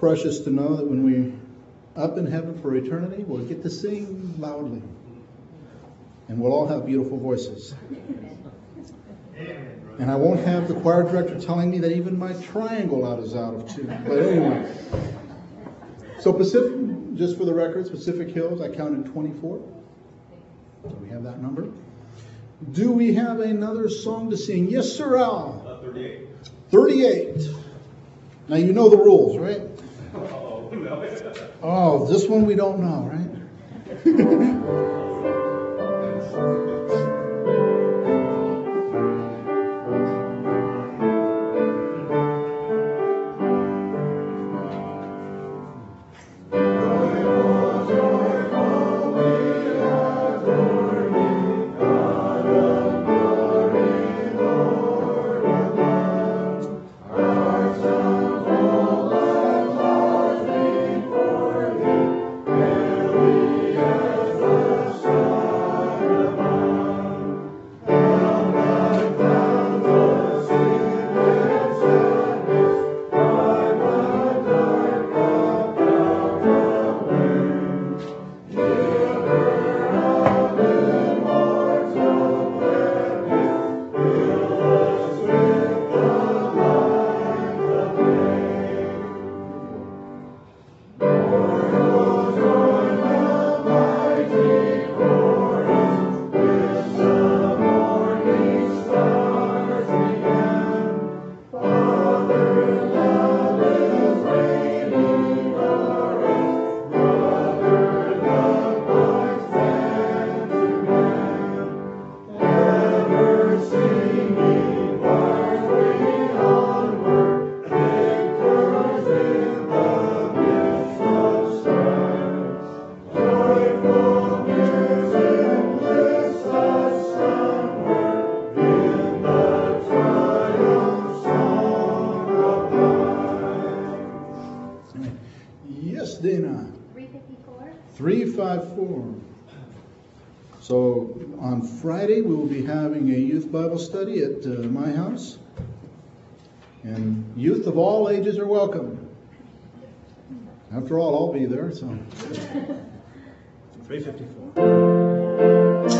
precious to know that when we up in heaven for eternity, we'll get to sing loudly. And we'll all have beautiful voices. And I won't have the choir director telling me that even my triangle out is out of tune. But anyway. So Pacific, just for the record, Pacific Hills, I counted 24. So we have that number. Do we have another song to sing? Yes, sir, Al. 38. 38. Now you know the rules, right? Oh, no. Oh, this one we don't know, right? Yes, Dana. 354. 354. So on Friday we will be having a youth Bible study at my house. And youth of all ages are welcome. After all, I'll be there, so. 354.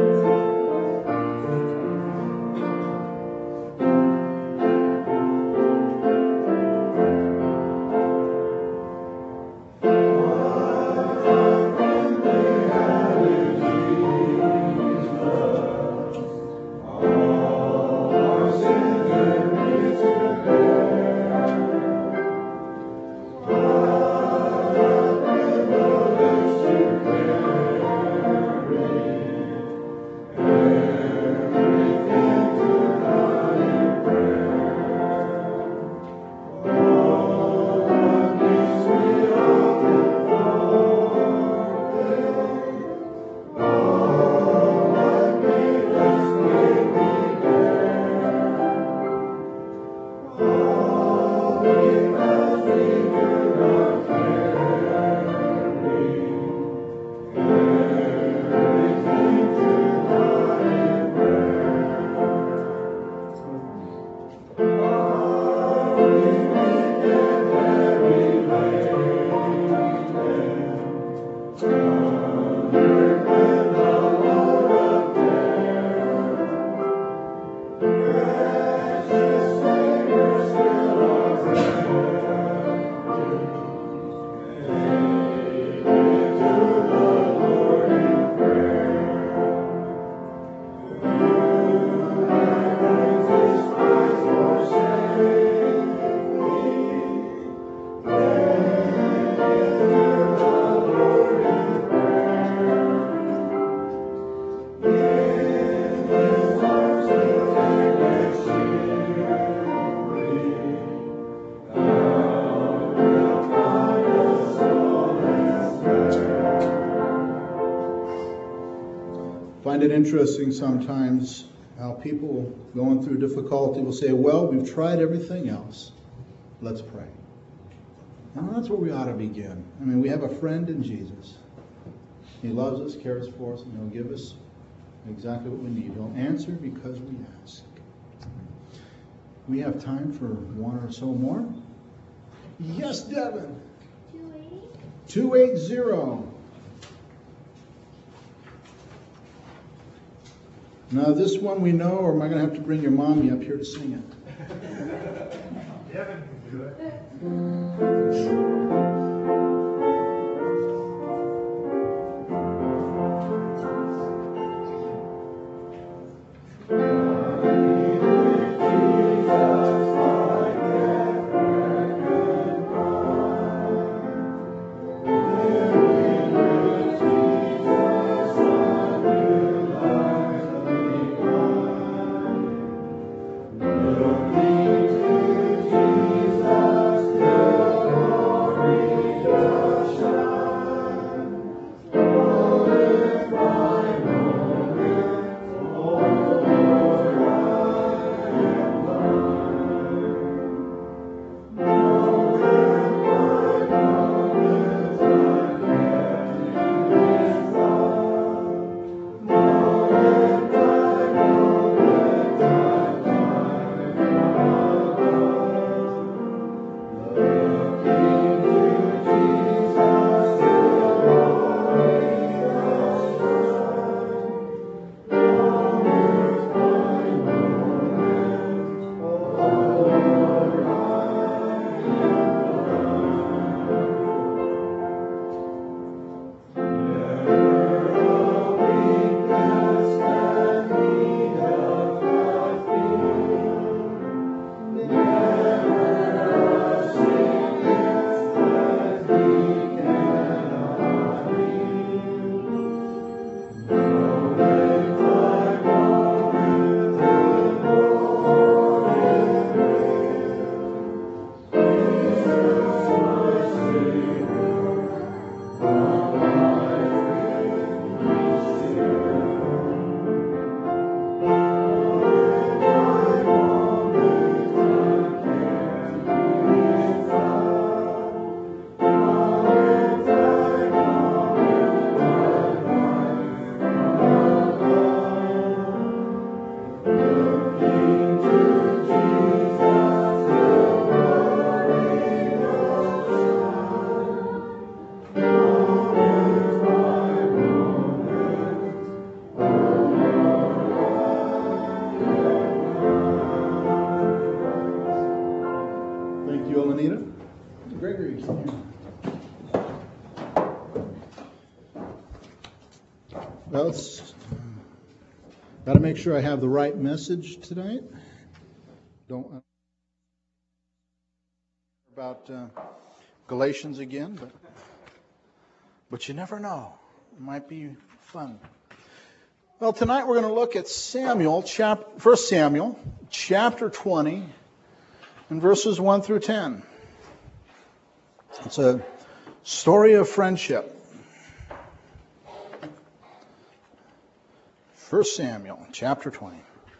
Find it interesting sometimes how people going through difficulty will say, well, we've tried everything else. Let's pray. And that's where we ought to begin. I mean, we have a friend in Jesus. He loves us, cares for us, and He'll give us exactly what we need. He'll answer because we ask. We have time for one or so more. Yes, Devin. 280. 280. Now this one we know, or am I going to have to bring your mommy up here to sing it? Devin can do it. Gregory. Well, it's got to make sure I have the right message tonight. Don't about Galatians again, but you never know. It might be fun. Well, tonight we're going to look at 1 Samuel, chapter 20, and verses 1 through 10. It's a story of friendship. 1 Samuel, chapter 20.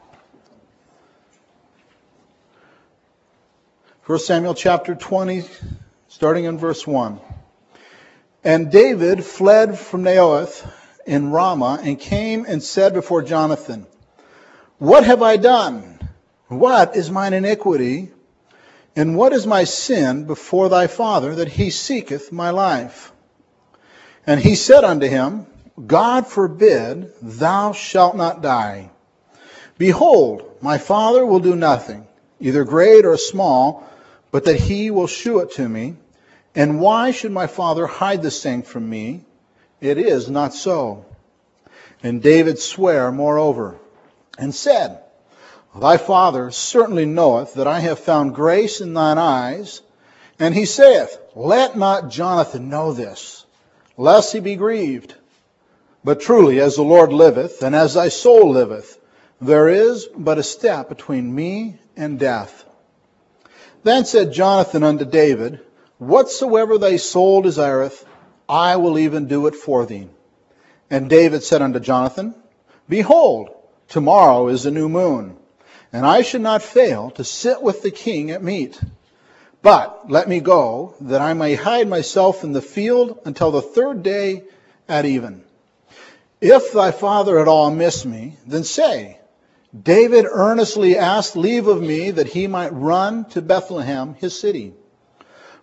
1 Samuel, chapter 20, starting in verse 1. And David fled from Naioth in Ramah and came and said before Jonathan, "What have I done? What is mine iniquity? And what is my sin before thy father, that he seeketh my life?" And he said unto him, God forbid, thou shalt not die. Behold, my father will do nothing, either great or small, but that he will shew it to me. And why should my father hide this thing from me? It is not so. And David sware moreover, and said, Thy father certainly knoweth that I have found grace in thine eyes. And he saith, Let not Jonathan know this, lest he be grieved. But truly, as the Lord liveth, and as thy soul liveth, there is but a step between me and death. Then said Jonathan unto David, Whatsoever thy soul desireth, I will even do it for thee. And David said unto Jonathan, Behold, tomorrow is a new moon, and I should not fail to sit with the king at meat. But let me go, that I may hide myself in the field until the third day at even. If thy father at all miss me, then say, David earnestly asked leave of me that he might run to Bethlehem, his city.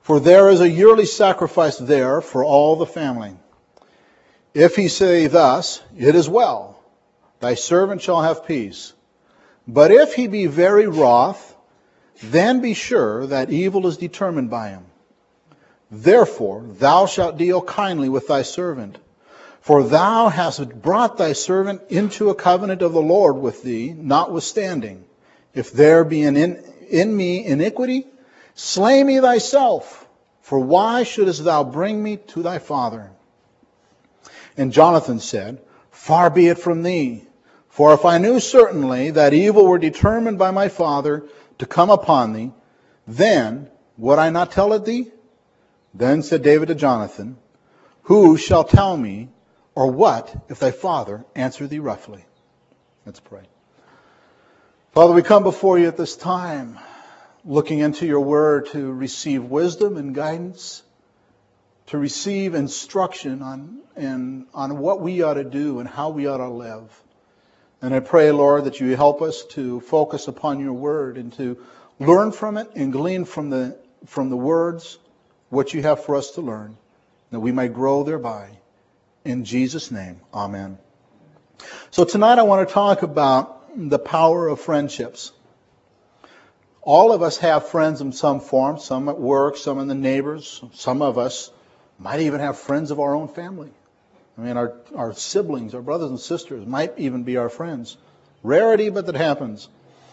For there is a yearly sacrifice there for all the family. If he say thus, it is well, thy servant shall have peace. But if he be very wroth, then be sure that evil is determined by him. Therefore thou shalt deal kindly with thy servant. For thou hast brought thy servant into a covenant of the Lord with thee, notwithstanding. If there be in me iniquity, slay me thyself. For why shouldest thou bring me to thy father? And Jonathan said, Far be it from thee. For if I knew certainly that evil were determined by my father to come upon thee, then would I not tell it thee? Then said David to Jonathan, Who shall tell me, or what if thy father answer thee roughly? Let's pray. Father, we come before you at this time, looking into your word to receive wisdom and guidance, to receive instruction on what we ought to do and how we ought to live. And I pray, Lord, that you help us to focus upon your word and to learn from it and glean from the words what you have for us to learn, that we might grow thereby. In Jesus' name, amen. So tonight I want to talk about the power of friendships. All of us have friends in some form, some at work, some in the neighbors. Some of us might even have friends of our own family. I mean, our siblings, our brothers and sisters might even be our friends. Rarity, but that happens.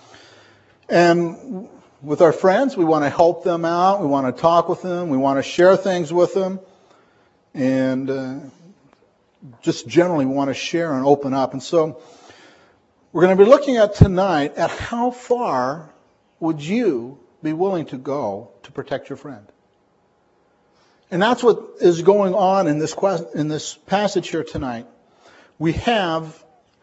And with our friends, we want to help them out. We want to talk with them. We want to share things with them. And just generally we want to share and open up. And so we're going to be looking at tonight at how far would you be willing to go to protect your friend? And that's what is going on in this passage here tonight. We have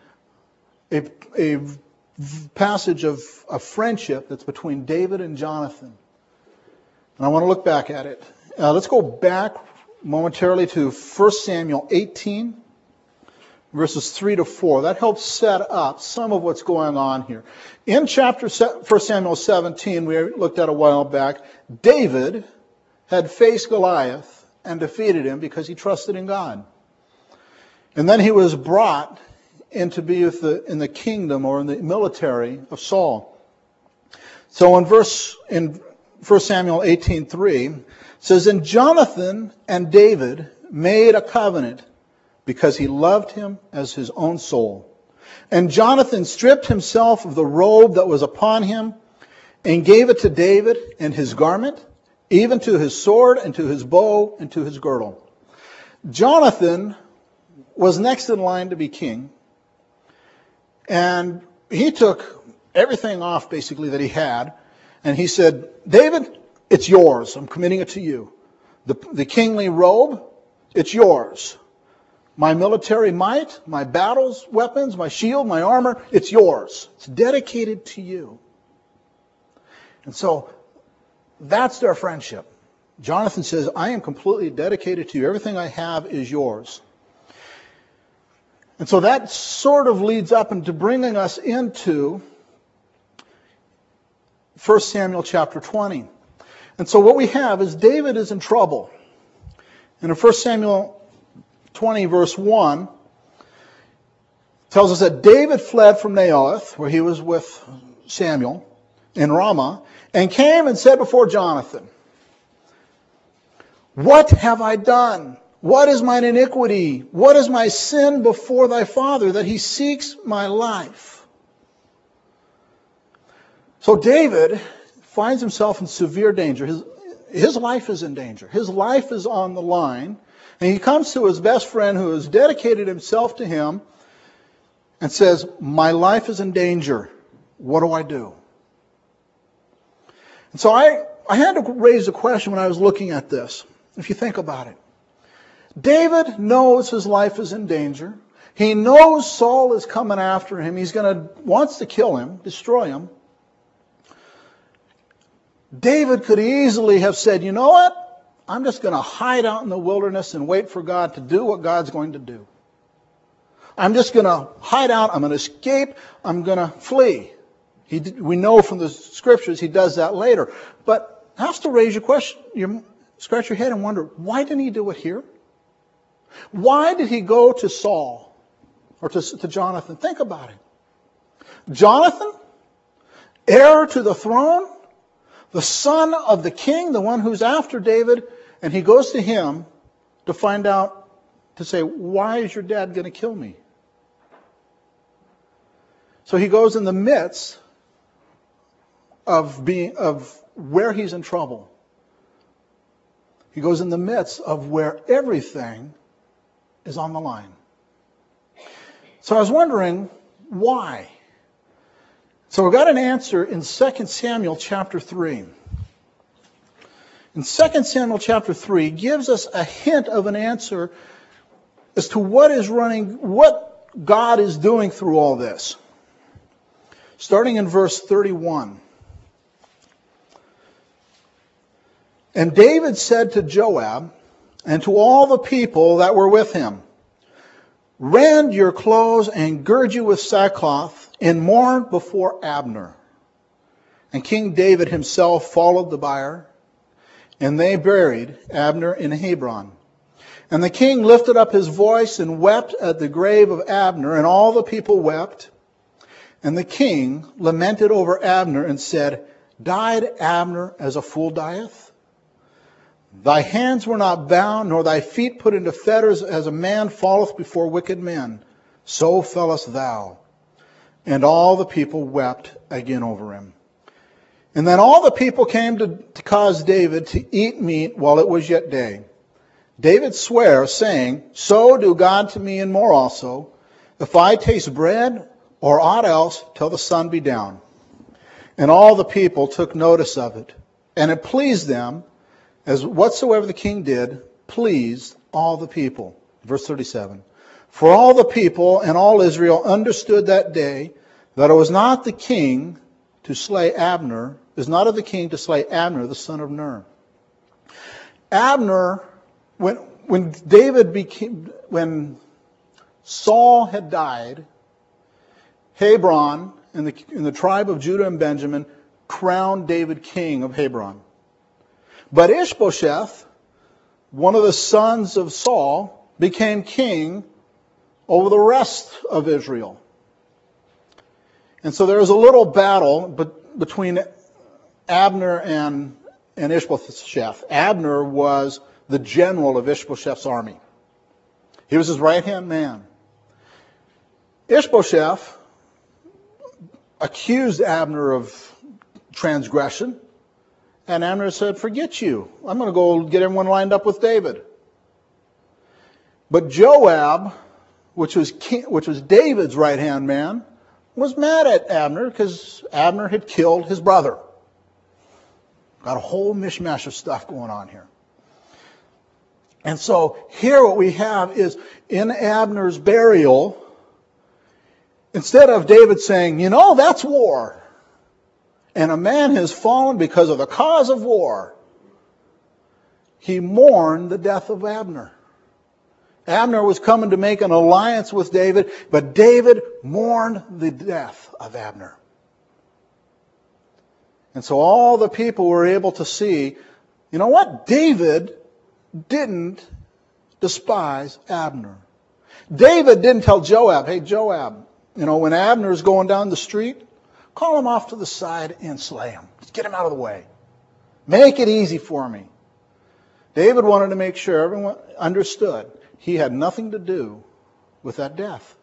a passage of a friendship that's between David and Jonathan. And I want to look back at it. Let's go back momentarily to 1 Samuel 18, verses 3 to 4. That helps set up some of what's going on here. In chapter 1 Samuel 17, we looked at a while back, David had faced Goliath and defeated him because he trusted in God. And then he was brought in to be in the kingdom or in the military of Saul. So in 1 Samuel 18:3, it says, And Jonathan and David made a covenant because he loved him as his own soul. And Jonathan stripped himself of the robe that was upon him and gave it to David and his garment, even to his sword and to his bow and to his girdle. Jonathan was next in line to be king. And he took everything off basically that he had. And he said, David, it's yours. I'm committing it to you. The kingly robe, it's yours. My military might, my battles, weapons, my shield, my armor, it's yours. It's dedicated to you. And so that's their friendship. Jonathan says, I am completely dedicated to you. Everything I have is yours. And so that sort of leads up into bringing us into 1 Samuel chapter 20. And so what we have is David is in trouble. And in 1 Samuel 20 verse 1 tells us that David fled from Naioth, where he was with Samuel, in Ramah, and came and said before Jonathan, What have I done? What is mine iniquity? What is my sin before thy father, that he seeks my life? So David finds himself in severe danger. His life is in danger. His life is on the line. And he comes to his best friend who has dedicated himself to him and says, My life is in danger. What do I do? And so I had to raise a question when I was looking at this. If you think about it. David knows his life is in danger. He knows Saul is coming after him. Wants to kill him, destroy him. David could easily have said, you know what? I'm just going to hide out in the wilderness and wait for God to do what God's going to do. I'm just going to hide out. I'm going to escape. I'm going to flee. We know from the scriptures he does that later. But I have to raise your question, scratch your head and wonder, why didn't he do it here? Why did he go to Saul or to Jonathan? Think about it. Jonathan, heir to the throne, the son of the king, the one who's after David, and he goes to him to find out, to say, why is your dad going to kill me? So he goes in the midst of where he's in trouble. He goes in the midst of where everything is on the line. So I was wondering, why? So we got an answer in 2 Samuel chapter 3. In 2 Samuel chapter 3 gives us a hint of an answer as to what God is doing through all this. Starting in verse 31. And David said to Joab and to all the people that were with him, rend your clothes and gird you with sackcloth and mourn before Abner. And King David himself followed the bier, and they buried Abner in Hebron. And the king lifted up his voice and wept at the grave of Abner, and all the people wept. And the king lamented over Abner and said, died Abner as a fool dieth? Thy hands were not bound, nor thy feet put into fetters, as a man falleth before wicked men. So fellest thou. And all the people wept again over him. And then all the people came to cause David to eat meat while it was yet day. David sware, saying, so do God to me and more also, if I taste bread or aught else till the sun be down. And all the people took notice of it. And it pleased them, as whatsoever the king did, pleased all the people. Verse 37. For all the people and all Israel understood that day that it was not the king to slay Abner, is not of the king to slay Abner, the son of Ner. Abner, when Saul had died, Hebron in the tribe of Judah and Benjamin crowned David king of Hebron. But Ishbosheth, one of the sons of Saul, became king over the rest of Israel. And so there was a little battle between Abner and Ishbosheth. Abner was the general of Ishbosheth's army. He was his right-hand man. Ishbosheth accused Abner of transgression. And Abner said, forget you. I'm going to go get everyone lined up with David. But Joab, which was David's right-hand man, was mad at Abner because Abner had killed his brother. Got a whole mishmash of stuff going on here. And so here what we have is in Abner's burial, instead of David saying, that's war, and a man has fallen because of the cause of war, he mourned the death of Abner. Abner was coming to make an alliance with David, but David mourned the death of Abner. And so all the people were able to see, David didn't despise Abner. David didn't tell Joab, hey Joab, when Abner's going down the street, call him off to the side and slay him. Just get him out of the way. Make it easy for me. David wanted to make sure everyone understood he had nothing to do with that death.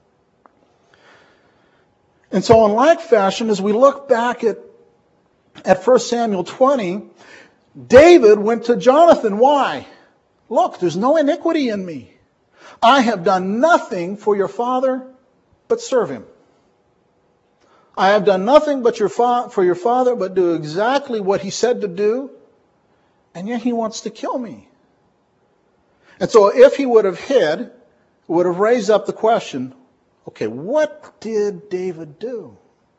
And so in like fashion, as we look back at 1 Samuel 20, David went to Jonathan. Why? Look, there's no iniquity in me. I have done nothing for your father but serve him. I have done nothing but for your father but do exactly what he said to do, and yet he wants to kill me. And so if he would have hid, it would have raised up the question, okay, what did David do?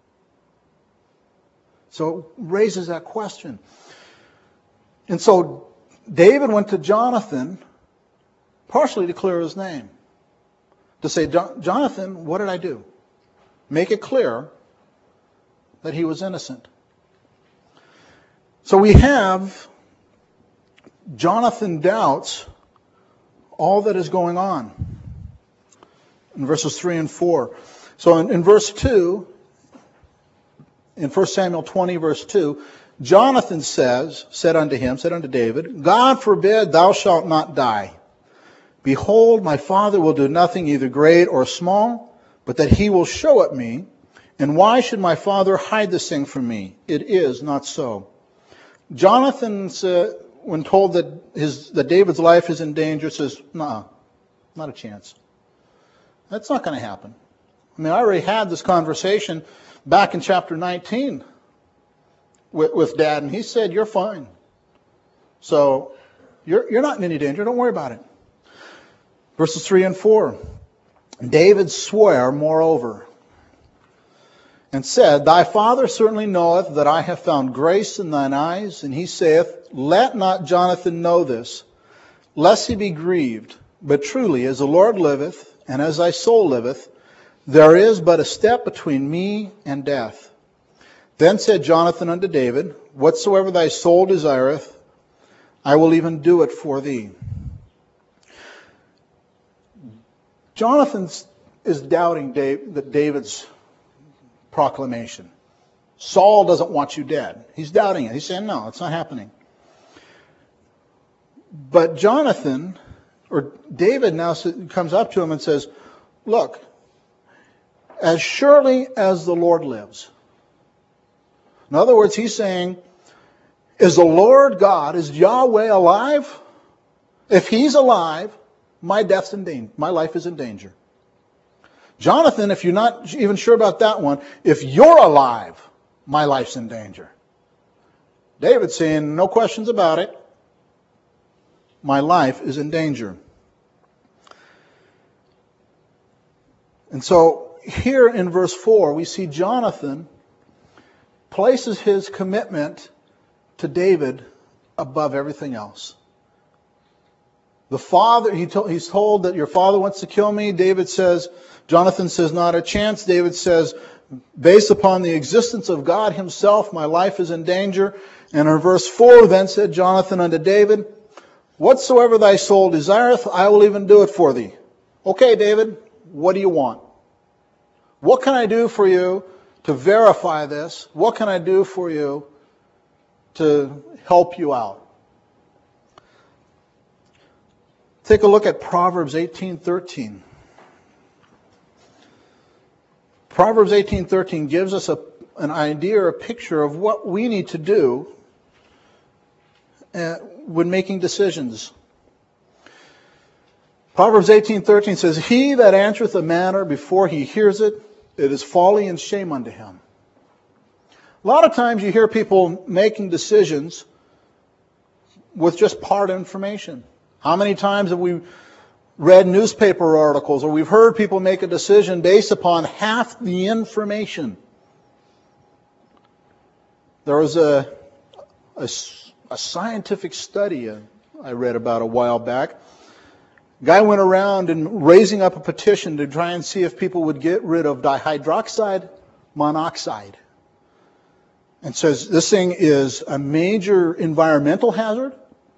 So it raises that question. And so David went to Jonathan partially to clear his name. To say, Jonathan, what did I do? Make it clear that he was innocent. So we have Jonathan doubts all that is going on in verses 3 and 4. So in verse 2, in 1 Samuel 20, verse 2, Jonathan said unto David, God forbid thou shalt not die. Behold, my father will do nothing either great or small, but that he will show it me. And why should my father hide this thing from me? It is not so. Jonathan, when told that David's life is in danger, says, nah, not a chance. That's not going to happen. I mean, I already had this conversation back in chapter 19 with Dad, and he said, you're fine. So you're not in any danger. Don't worry about it. Verses 3 and 4. David swore, moreover, and said, Thy father certainly knoweth that I have found grace in thine eyes. And he saith, Let not Jonathan know this, lest he be grieved. But truly, as the Lord liveth, and as thy soul liveth, there is but a step between me and death. Then said Jonathan unto David, Whatsoever thy soul desireth, I will even do it for thee. Jonathan is doubting David's proclamation. Saul doesn't want you dead. He's doubting it. He's saying, no, it's not happening. But David now comes up to him and says, look, as surely as the Lord lives. In other words, he's saying, is the Lord God, is Yahweh alive? If he's alive, my life is in danger. Jonathan, if you're not even sure about that one, if you're alive, my life's in danger. David's saying, no questions about it. My life is in danger. And so here in verse 4, we see Jonathan places his commitment to David above everything else. The father, he's told that your father wants to kill me. Jonathan says, not a chance. David says, based upon the existence of God himself, my life is in danger. And in verse 4, then said Jonathan unto David, Whatsoever thy soul desireth, I will even do it for thee. Okay, David, what do you want? What can I do for you to verify this? What can I do for you to help you out? Take a look at Proverbs 18:13. Proverbs 18:13 gives us an idea or a picture of what we need to do when making decisions. Proverbs 18:13 says, He that answereth a matter before he hears it, it is folly and shame unto him. A lot of times you hear people making decisions with just part information. How many times have we read newspaper articles or we've heard people make a decision based upon half the information? There was a scientific study I read about a while back. A guy went around and raising up a petition to try and see if people would get rid of dihydroxide monoxide. And says this thing is a major environmental hazard.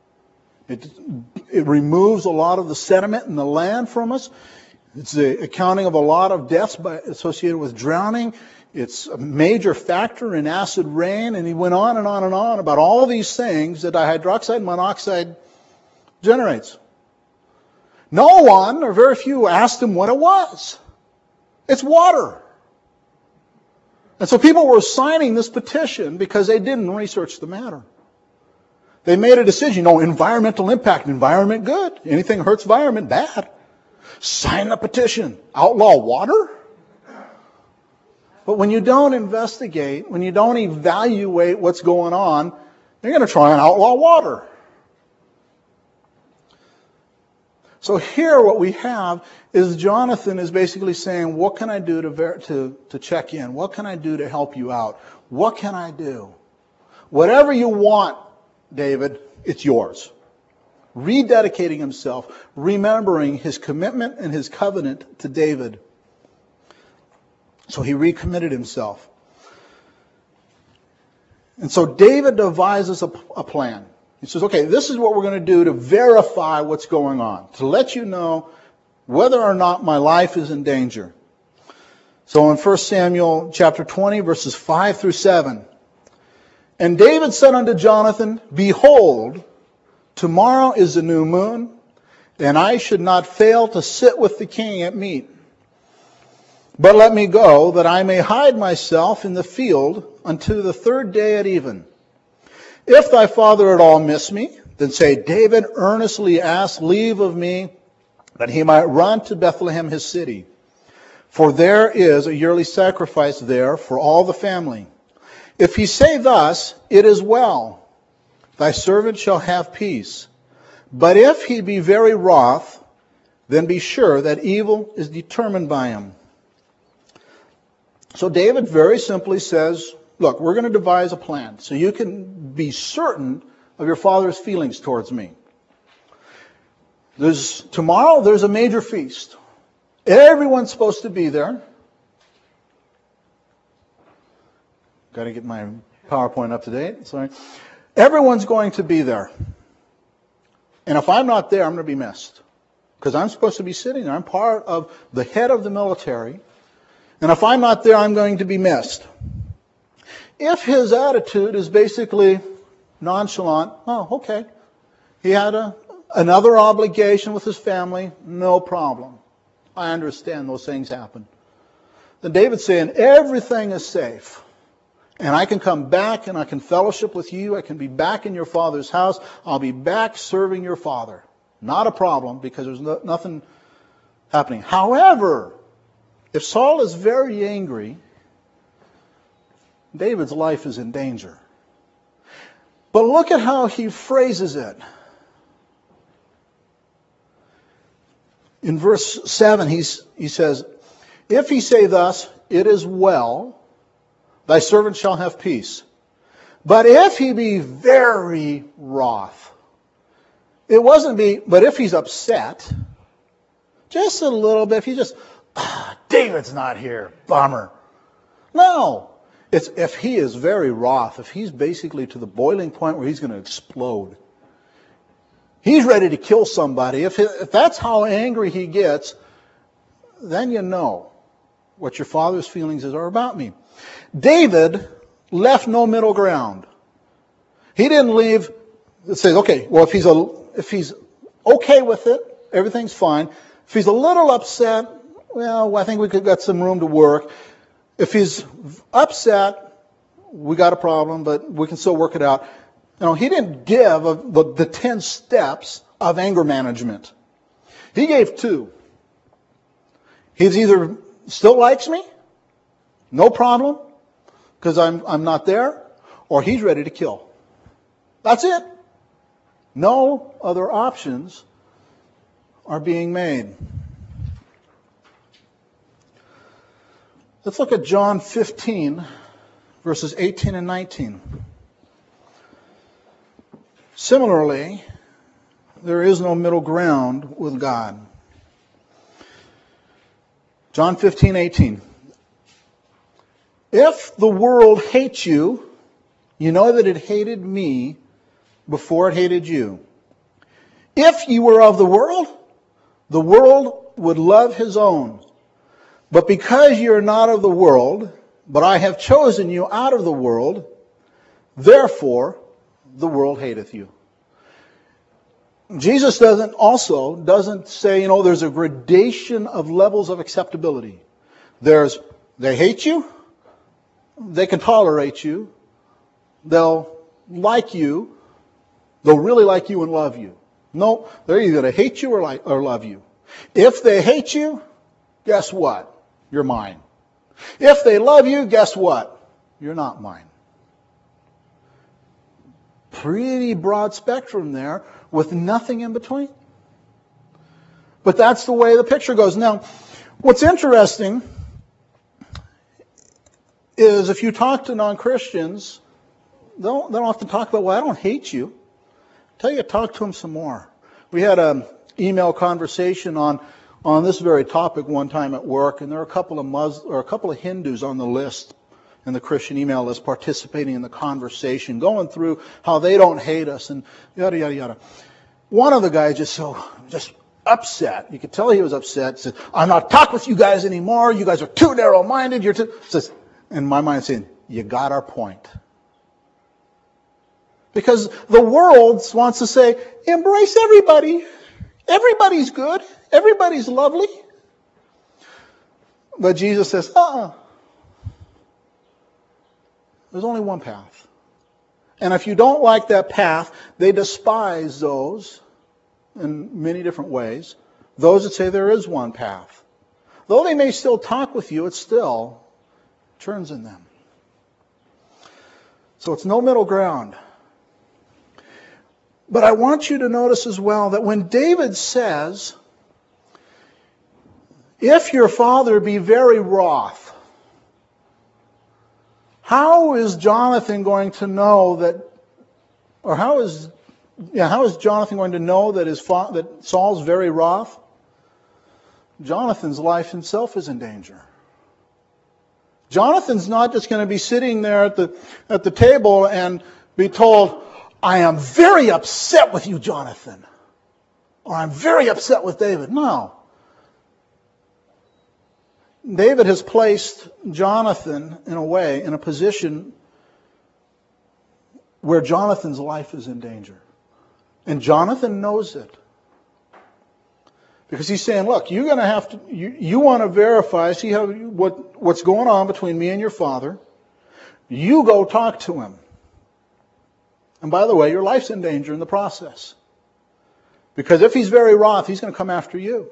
It removes a lot of the sediment in the land from us. It's the accounting of a lot of deaths associated with drowning. It's a major factor in acid rain. And he went on and on and on about all these things that dihydroxide monoxide generates. No one, or very few, asked him what it was. It's water. And so people were signing this petition because they didn't research the matter. They made a decision, environmental impact, environment good. Anything hurts environment, bad. Sign the petition. Outlaw water? But when you don't investigate, when you don't evaluate what's going on, you're going to try and outlaw water. So here what we have is Jonathan is basically saying, what can I do to check in? What can I do to help you out? What can I do? Whatever you want, David, it's yours. Rededicating himself, remembering his commitment and his covenant to David. So he recommitted himself. And so David devises a plan. He says, okay, this is what we're going to do to verify what's going on, to let you know whether or not my life is in danger. So in 1 Samuel chapter 20, verses 5 through 7, and David said unto Jonathan, behold, tomorrow is the new moon, and I should not fail to sit with the king at meat. But let me go, that I may hide myself in the field unto the third day at even. If thy father at all miss me, then say, David earnestly asked leave of me, that he might run to Bethlehem his city. For there is a yearly sacrifice there for all the family. If he say thus, it is well, thy servant shall have peace. But if he be very wroth, then be sure that evil is determined by him. So David very simply says, look, we're going to devise a plan so you can be certain of your father's feelings towards me. Tomorrow there's a major feast. Everyone's supposed to be there. Got to get my PowerPoint up to date. Sorry. Everyone's going to be there. And if I'm not there, I'm going to be missed. Because I'm supposed to be sitting there. I'm part of the head of the military. And if I'm not there, I'm going to be missed. If his attitude is basically nonchalant, oh, okay. He had another obligation with his family, no problem. I understand those things happen. Then David's saying, everything is safe. And I can come back and I can fellowship with you. I can be back in your father's house. I'll be back serving your father. Not a problem because there's nothing happening. However, if Saul is very angry, David's life is in danger. But look at how he phrases it. In verse 7, he says, if he say thus, it is well, thy servant shall have peace. But if he be very wroth, it wasn't but if he's upset, just a little bit, if he just, David's not here, bummer. No, it's if he is very wroth, if he's basically to the boiling point where he's going to explode. He's ready to kill somebody. If that's how angry he gets, then you know what your father's feelings are about me. David left no middle ground. He didn't leave, say, okay, well, if he's okay with it, everything's fine. If he's a little upset, well, I think we could got some room to work. If he's upset, we got a problem, but we can still work it out. No, he didn't give the 10 steps of anger management. He gave 2. He's either still likes me, no problem, because I'm not there, or he's ready to kill. That's it. No other options are being made. Let's look at John 15, verses 18 and 19. Similarly, there is no middle ground with God. John 15:18. If the world hates you, you know that it hated me before it hated you. If you were of the world would love his own. But because you are not of the world, but I have chosen you out of the world, therefore the world hateth you. Jesus doesn't say, there's a gradation of levels of acceptability. They hate you, they can tolerate you, they'll like you, they'll really like you and love you. No, they're either going to hate you or love you. If they hate you, guess what? You're mine. If they love you, guess what? You're not mine. Pretty broad spectrum there with nothing in between. But that's the way the picture goes. Now, what's interesting is if you talk to non-Christians, they'll often talk about, well, I don't hate you. Tell you, talk to them some more. We had an email conversation on this very topic one time at work, and there are a couple of Hindus on the list in the Christian email list, participating in the conversation, going through how they don't hate us and yada, yada, yada. One of the guys just upset. You could tell he was upset. Said, I'm not talking with you guys anymore. You guys are too narrow-minded. You're too... Says, in my mind, saying, you got our point. Because the world wants to say, embrace everybody. Everybody's good. Everybody's lovely. But Jesus says, there's only one path. And if you don't like that path, they despise those in many different ways. Those that say there is one path. Though they may still talk with you, it still turns in them. So it's no middle ground. But I want you to notice as well that when David says, if your father be very wroth, how is Jonathan going to know that, or how is Jonathan going to know that that Saul's very wroth? Jonathan's life himself is in danger. Jonathan's not just going to be sitting there at the table and be told, I am very upset with you, Jonathan. Or I'm very upset with David. No. David has placed Jonathan in a position where Jonathan's life is in danger. And Jonathan knows it. Because he's saying, look, you're going to have to, you want to verify, see what's going on between me and your father. You go talk to him. And by the way, your life's in danger in the process. Because if he's very wroth, he's going to come after you.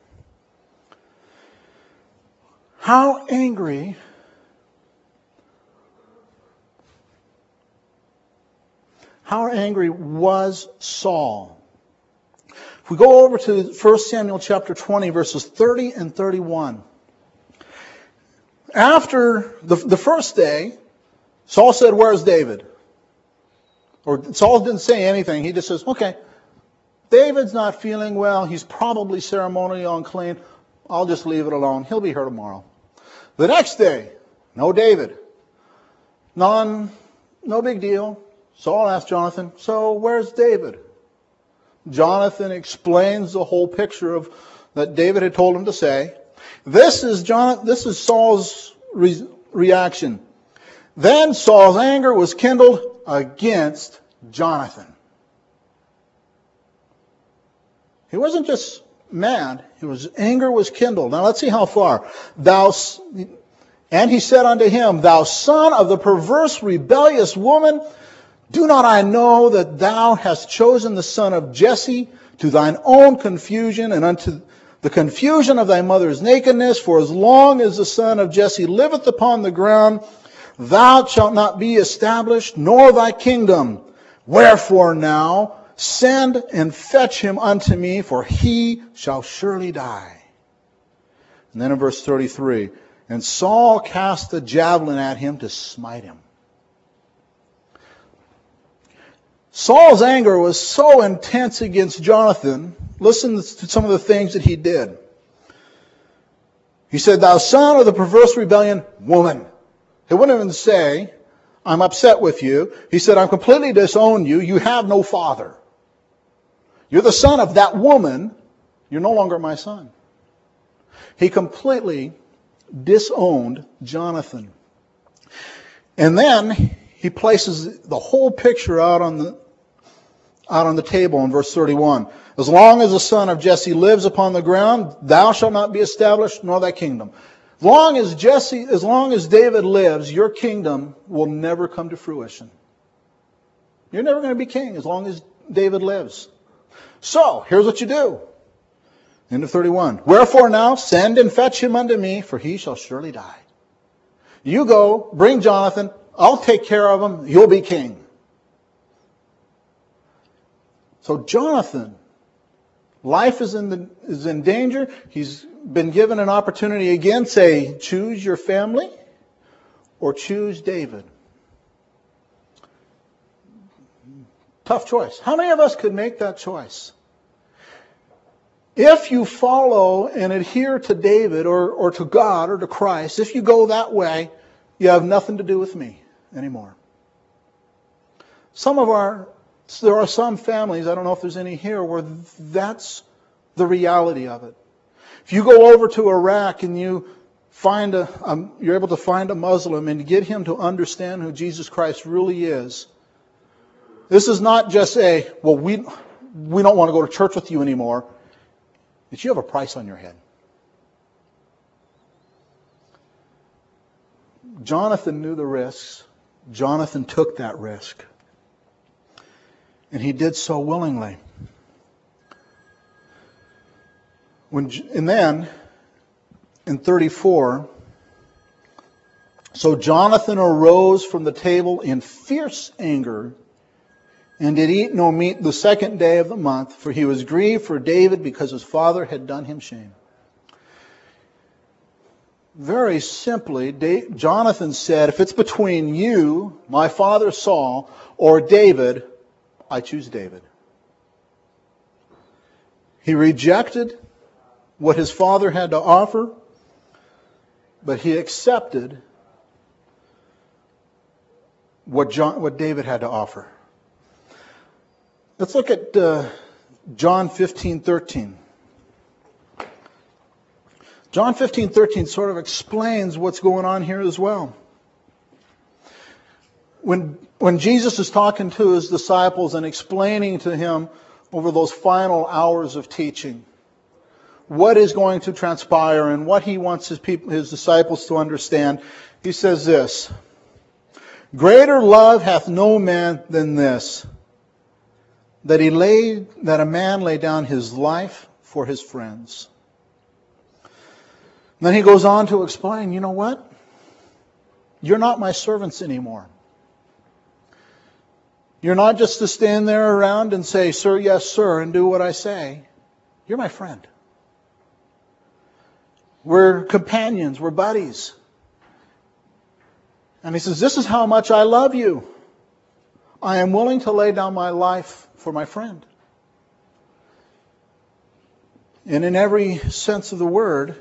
How angry was Saul? If we go over to 1 Samuel chapter 20, verses 30 and 31. After the first day, Saul said, where's David? Or Saul didn't say anything. He just says, okay, David's not feeling well. He's probably ceremonially unclean. I'll just leave it alone. He'll be here tomorrow. The next day, no David. No big deal. Saul asked Jonathan, so where's David? Jonathan explains the whole picture of that David had told him to say. This is Saul's reaction. Then Saul's anger was kindled against Jonathan. He wasn't just mad, his anger was kindled. Now let's see how far. And he said unto him, thou son of the perverse, rebellious woman, do not I know that thou hast chosen the son of Jesse to thine own confusion and unto the confusion of thy mother's nakedness? For as long as the son of Jesse liveth upon the ground, thou shalt not be established, nor thy kingdom. Wherefore now send and fetch him unto me, for he shall surely die. And then in verse 33, and Saul cast a javelin at him to smite him. Saul's anger was so intense against Jonathan. Listen to some of the things that he did. He said, thou son of the perverse rebellion, woman. He wouldn't even say, I'm upset with you. He said, I'm completely disowned you. You have no father. You're the son of that woman. You're no longer my son. He completely disowned Jonathan. And then he places the whole picture out on the table in verse 31. As long as the son of Jesse lives upon the ground, thou shalt not be established, nor thy kingdom. As long as David lives, your kingdom will never come to fruition. You're never going to be king as long as David lives. So, here's what you do. End of 31. Wherefore now send and fetch him unto me, for he shall surely die. You go, bring Jonathan, I'll take care of him, you'll be king. So Jonathan, life is in danger. He's been given an opportunity again, say, choose your family or choose David. Tough choice. How many of us could make that choice? If you follow and adhere to David or to God or to Christ, if you go that way, you have nothing to do with me anymore. There are some families, I don't know if there's any here, where that's the reality of it. If you go over to Iraq and you're able to find a Muslim and get him to understand who Jesus Christ really is, this is not just we don't want to go to church with you anymore. It's you have a price on your head. Jonathan knew the risks. Jonathan took that risk. And he did so willingly. And then, in 34, so Jonathan arose from the table in fierce anger and did eat no meat the second day of the month, for he was grieved for David because his father had done him shame. Very simply, Jonathan said, if it's between you, my father Saul, or David, I choose David. He rejected what his father had to offer, but he accepted what David had to offer. Let's look at John 15:13. John 15:13 sort of explains what's going on here as well. When Jesus is talking to his disciples and explaining to him over those final hours of teaching what is going to transpire and what he wants his disciples to understand, he says this, "Greater love hath no man than this, that a man lay down his life for his friends." And then he goes on to explain, you know what? You're not my servants anymore. You're not just to stand there around and say, "Sir, yes, sir," and do what I say. You're my friend. We're companions. We're buddies. And he says, this is how much I love you. I am willing to lay down my life for my friend. And in every sense of the word,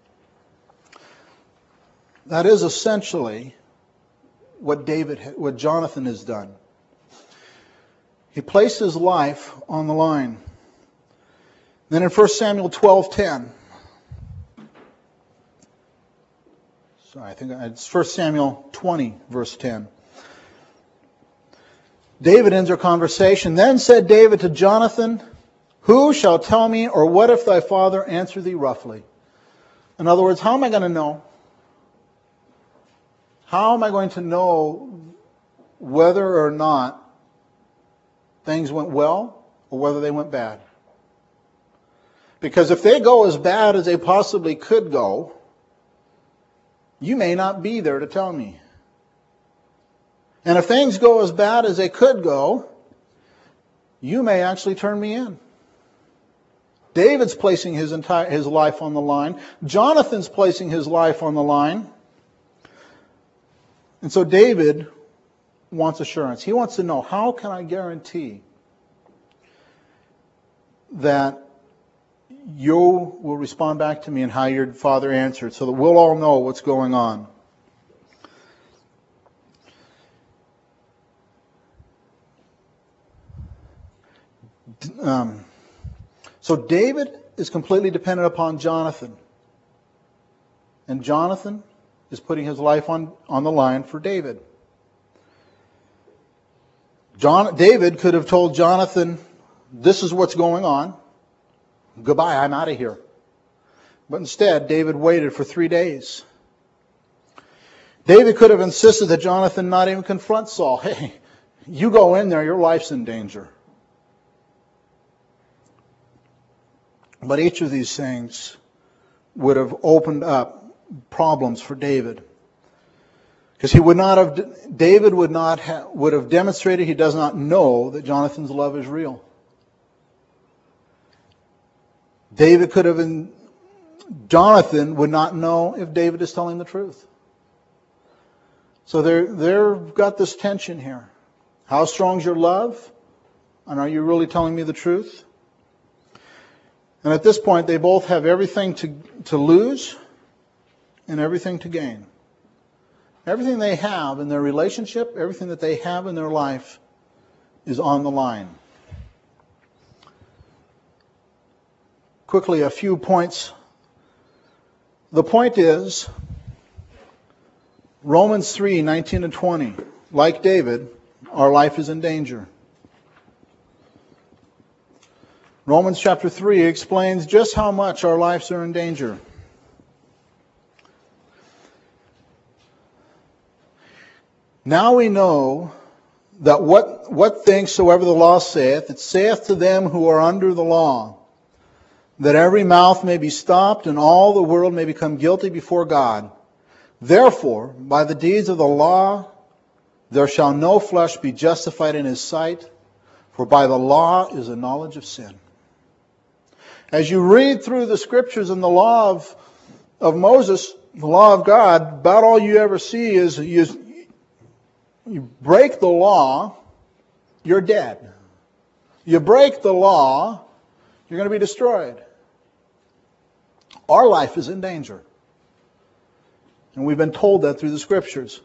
that is essentially what Jonathan has done. He placed his life on the line. Then in 1 Samuel 12:10, I think it's 1 Samuel 20, verse 10. David ends our conversation. Then said David to Jonathan, "Who shall tell me, or what if thy father answer thee roughly?" In other words, how am I going to know? How am I going to know whether or not things went well or whether they went bad? Because if they go as bad as they possibly could go, you may not be there to tell me. And if things go as bad as they could go, you may actually turn me in. David's placing his life on the line. Jonathan's placing his life on the line. And so David wants assurance. He wants to know, how can I guarantee that you will respond back to me and how your father answered, so that we'll all know what's going on. So David is completely dependent upon Jonathan. And Jonathan is putting his life on the line for David. David could have told Jonathan, this is what's going on. Goodbye, I'm out of here. But instead, David waited for 3 days. David could have insisted that Jonathan not even confront Saul. Hey, you go in there, your life's in danger. But each of these things would have opened up problems for David. Because David would have demonstrated he does not know that Jonathan's love is real. Jonathan would not know if David is telling the truth. So they've got this tension here. How strong is your love? And are you really telling me the truth? And at this point, they both have everything to lose and everything to gain. Everything they have in their relationship, everything that they have in their life is on the line. Quickly, a few points. The point is, Romans 3:19 and 20. Like David, our life is in danger. Romans chapter 3 explains just how much our lives are in danger. Now we know that what things soever the law saith, it saith to them who are under the law, that every mouth may be stopped and all the world may become guilty before God. Therefore, by the deeds of the law, there shall no flesh be justified in his sight, for by the law is the knowledge of sin. As you read through the scriptures and the law of Moses, the law of God, about all you ever see is you break the law, you're dead. You break the law, you're going to be destroyed. Our life is in danger. And we've been told that through the scriptures.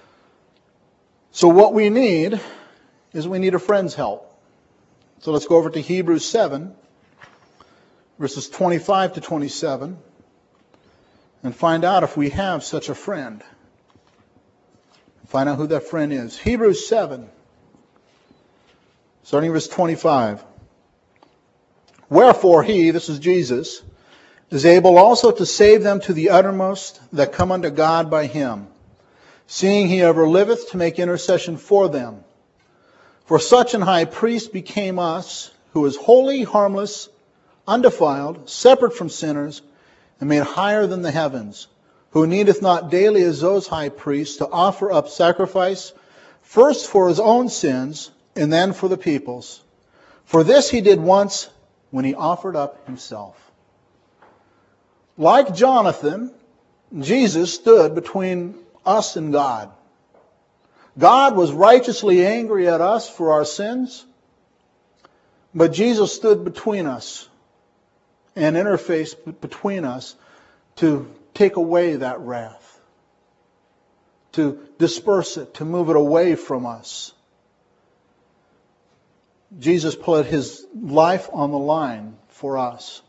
So what we need is we need a friend's help. So let's go over to Hebrews 7, verses 25 to 27, and find out if we have such a friend. Find out who that friend is. Hebrews 7, starting verse 25. Wherefore he, this is Jesus, is able also to save them to the uttermost that come unto God by him, seeing he ever liveth to make intercession for them. For such an high priest became us, who is holy, harmless, undefiled, separate from sinners, and made higher than the heavens, who needeth not daily as those high priests to offer up sacrifice, first for his own sins, and then for the people's. For this he did once when he offered up himself. Like Jonathan, Jesus stood between us and God. God was righteously angry at us for our sins, but Jesus stood between us and interfaced between us to take away that wrath, to disperse it, to move it away from us. Jesus put his life on the line for us.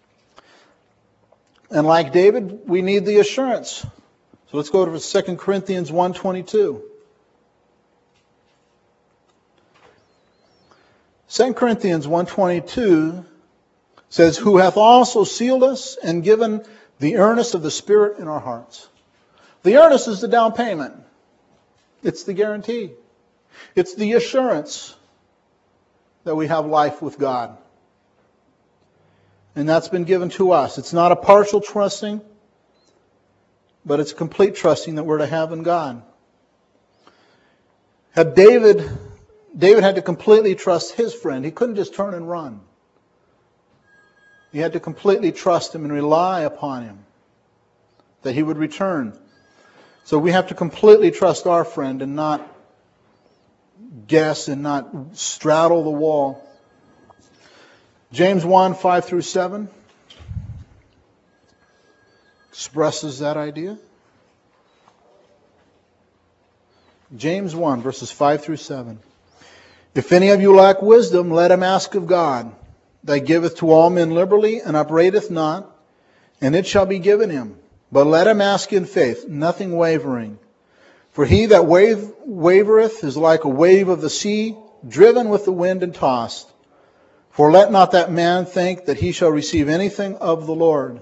And like David, we need the assurance. So let's go to 2 Corinthians 1:22. 2 Corinthians 1:22 says, who hath also sealed us and given the earnest of the Spirit in our hearts. The earnest is the down payment. It's the guarantee. It's the assurance that we have life with God. And that's been given to us. It's not a partial trusting, but it's complete trusting that we're to have in God. David had to completely trust his friend. He couldn't just turn and run. He had to completely trust him and rely upon him that he would return. So we have to completely trust our friend and not guess and not straddle the wall. James 1:5-7 expresses that idea. James 1, verses 5-7. If any of you lack wisdom, let him ask of God, that giveth to all men liberally, and upbraideth not, and it shall be given him. But let him ask in faith, nothing wavering. For he that wavereth is like a wave of the sea, driven with the wind and tossed. For let not that man think that he shall receive anything of the Lord.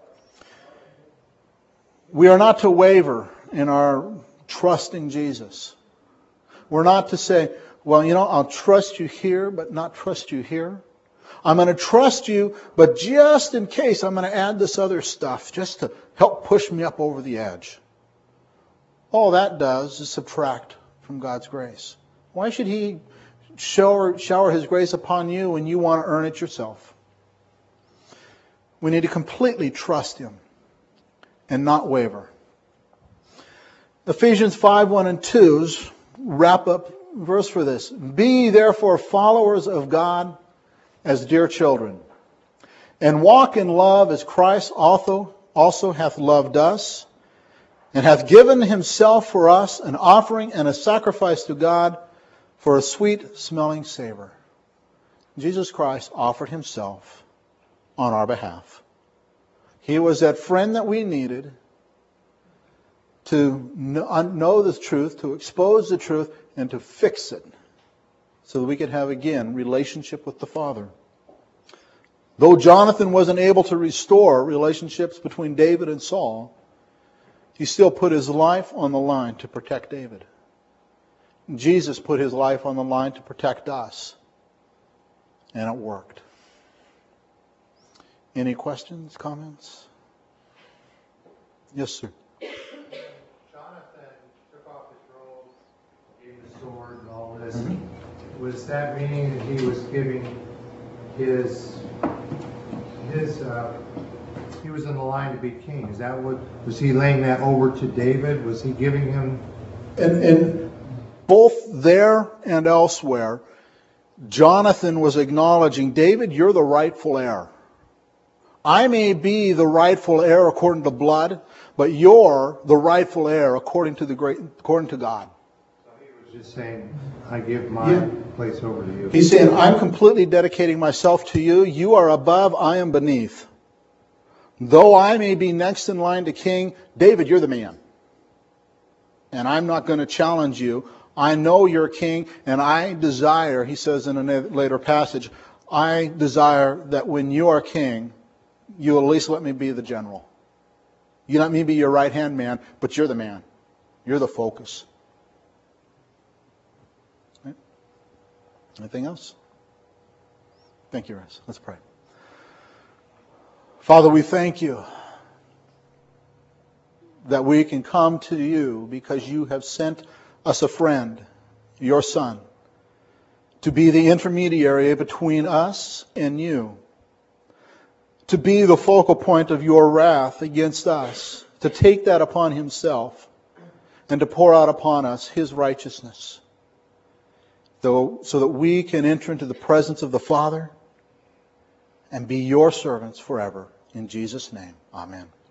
We are not to waver in our trusting Jesus. We're not to say, well, I'll trust you here, but not trust you here. I'm going to trust you, but just in case, I'm going to add this other stuff just to help push me up over the edge. All that does is subtract from God's grace. Why should He shower His grace upon you when you want to earn it yourself? We need to completely trust Him and not waver. Ephesians 5:1 and 2's wrap-up verse for this. Be ye therefore followers of God as dear children, and walk in love as Christ also hath loved us, and hath given himself for us an offering and a sacrifice to God for a sweet-smelling savor. Jesus Christ offered himself on our behalf. He was that friend that we needed to know the truth, to expose the truth, and to fix it so that we could have, again, relationship with the Father. Though Jonathan wasn't able to restore relationships between David and Saul, he still put his life on the line to protect David. Jesus put his life on the line to protect us. And it worked. Any questions, comments? Yes, sir. Jonathan took off his robes, gave the sword and all this. Was that meaning that he was giving he was in the line to be king? Is that what, was he laying that over to David? Was he giving him? And both there and elsewhere, Jonathan was acknowledging, David, you're the rightful heir. I may be the rightful heir according to blood, but you're the rightful heir according to God. So he was just saying, I give my place over to you. He's saying, I'm completely dedicating myself to you. You are above, I am beneath. Though I may be next in line to king, David, you're the man. And I'm not going to challenge you. I know you're king, and I desire, he says in a later passage, I desire that when you are king, you at least let me be the general. You let me be your right-hand man, but you're the man. You're the focus. Right? Anything else? Thank you, Russ. Let's pray. Father, we thank you that we can come to you because you have sent us a friend, your Son, to be the intermediary between us and you, to be the focal point of your wrath against us, to take that upon himself and to pour out upon us his righteousness, so that we can enter into the presence of the Father and be your servants forever. In Jesus' name, amen.